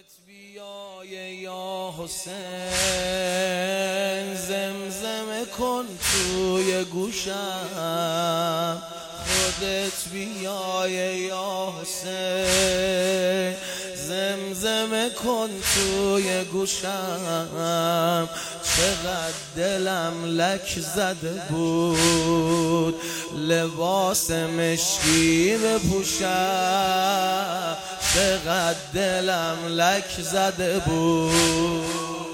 بیای یا حسین، زمزمه کن توی گوشم. خودت بیای یا حسین، زمزمه کن توی گوشم. چقدر دلم لک زده بود لباس مشکی بپوشم. چقدر دلم لک زده بود.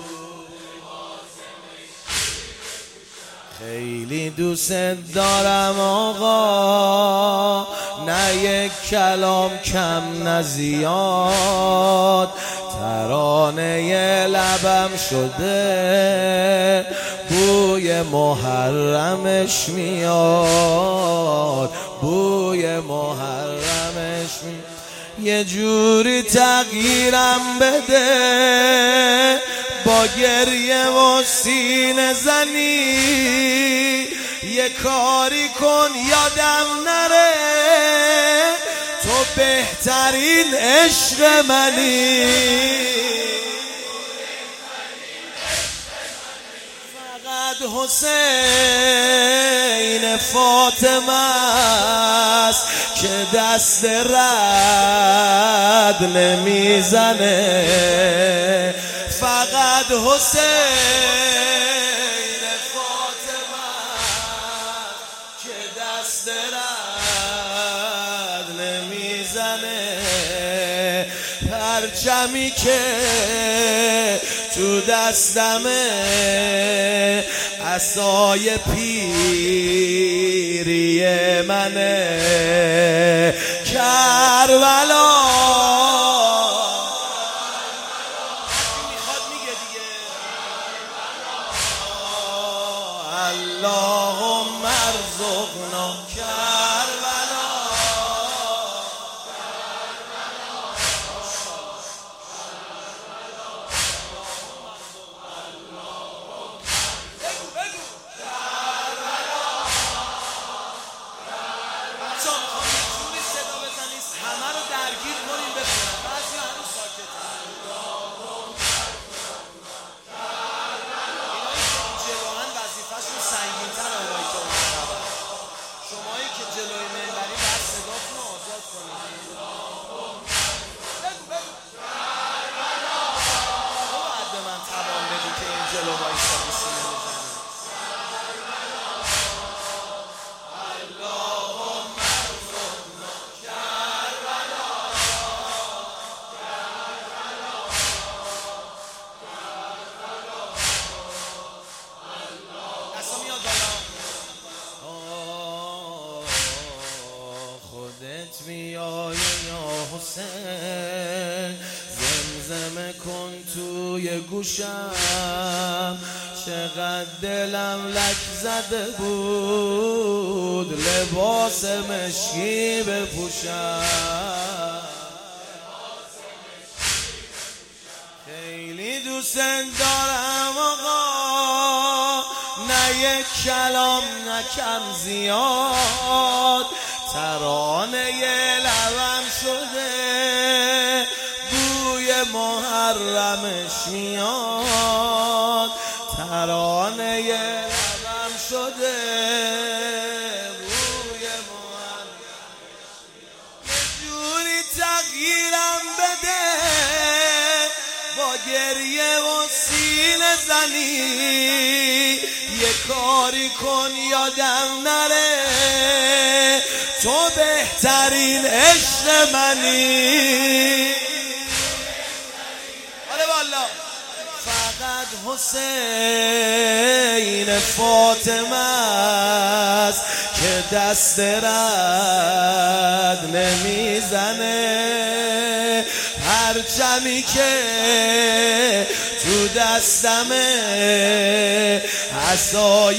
خیلی دوست دارم آقا، نه یک کلام کم نه زیاد. ترانه لبم شده بوی محرمش میاد، بوی محرمش میاد. یه جوری تغییرم بده با گریه و سینه زنی. یه کاری کن یادم نره تو بهترین عشق منی. فقط حسین فاطمه است که دست رد نمیزنه. فقط حسین فاطمه که دست رد نمیزنه. پرچمی که تو دستمه عصای پیری منه. کربلا اللهم ارزقنا کربلا. همه رو درگیر کنیم بخونم، بعضی هنوز ساکتن. جلوهن وظیفه‌شون سنگین‌تر آقایی که اون خبر. شمایی که جلوی منبری باید صداتون رو آزاد کنید. تو باید به من توان بدی که این جلو وایسادی سینه بزنی. خودت بیای یا حسین، زمزمه کن توی گوشم. چقدر دلم لک زده بود لباس مشکی بپوشم. خیلی دوست دارم آقا، نه یک کلام نه کم زیاد. ترانه لبم شده بوی محرمش میاد. ترانه لبم شده بوی محرمش میاد. یه جوری تغییرم بده با گریه و سینه زنی. یه کاری کن یادم نره تو بهترین عشق منی. آره والا. فقط حسین فاطمه است که دست رد نمیزنه. پرچمی که تو دستمه عصای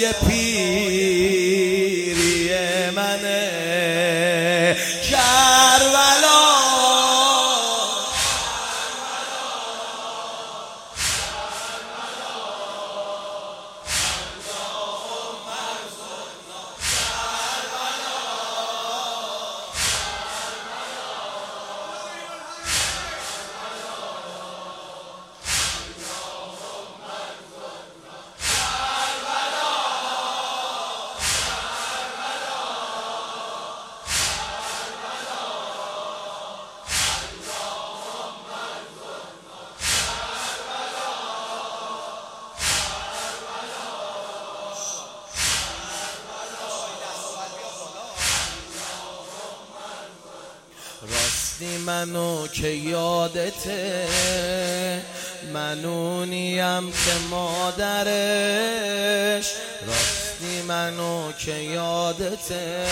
پیری منه. کربلا منو که یادته، منونیم که مادرش، راستی منو که یادته،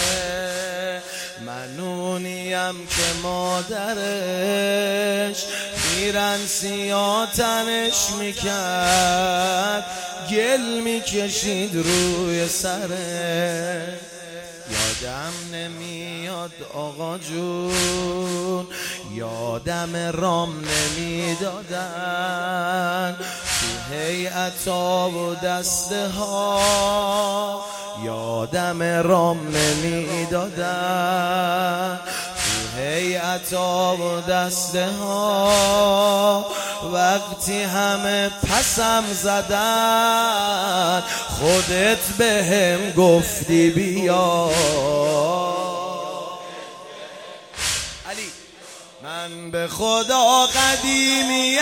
منونیم که مادرش، میرن سیاتنش میکرد، گل میکشید روی سره. یادم نمیاد آقا جون، یادم رام نمیدادن تو هیئتا و دسته ها، یادم رام نمیدادن تو هیئتا و دسته ها. وقتی همه پسم زدن خودت بهم گفتی بیا. علی من به خدا قدیمیم،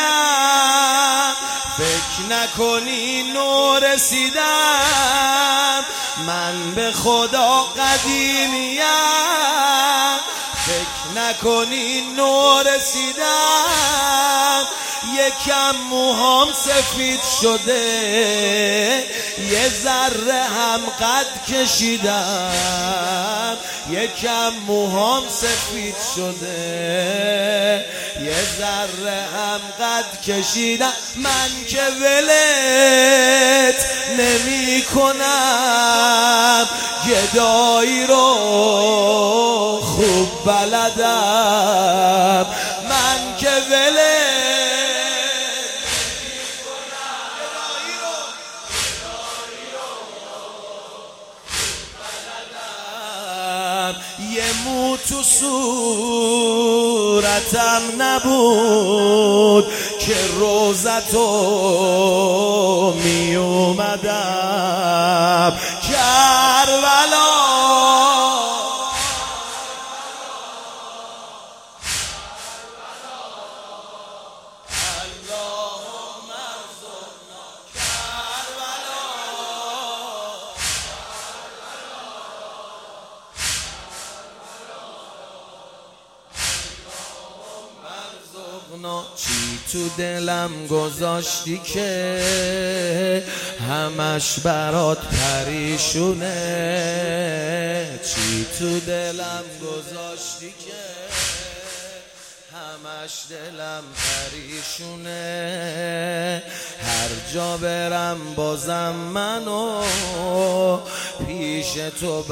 فکر نکنی نو رسیدم. من به خدا قدیمیم، فکر نکنی نو رسیدم. یکم موهام سفید شده، یه ذره هم قد کشیدم. یکم موهام سفید شده، یه ذره هم قد کشیدم. من که ولت نمی کنم، گدایی رو خوب بلدم. من که ولت یه مو تو صورتم نبود که روزتو می اومدم کربلا. چی تو دلم گذاشتی که همش برات پریشونه؟ چی تو دلم گذاشتی که همش دلم پریشونه؟ هر جا برم بازم منو پیش تو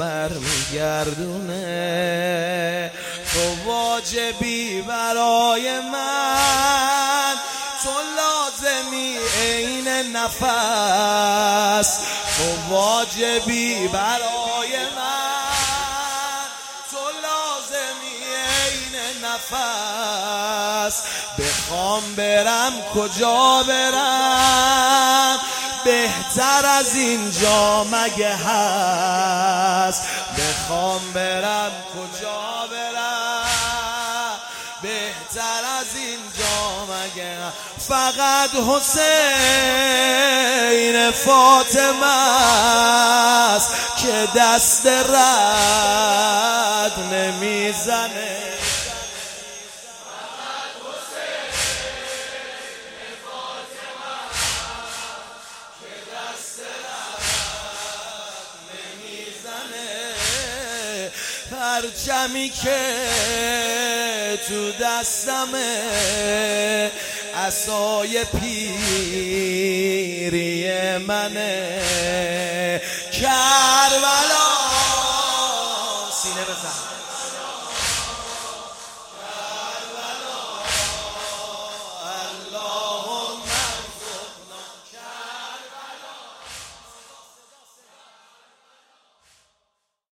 برمیگردونه. تو واجبی برای من، تو لازمی عین نفس. تو واجبی برای من، تو لازمی عین نفس. بخوام برم کجا برم، بهتر از اینجا مگه هست؟ بخوام برم کجا برم، بهتر از اینجا مگه هست؟ فقط حسین فاطمه است که دست رد نمیزنه. پرچمی که تو دستمه، عصای پیری منه. کربلا سینه بزن.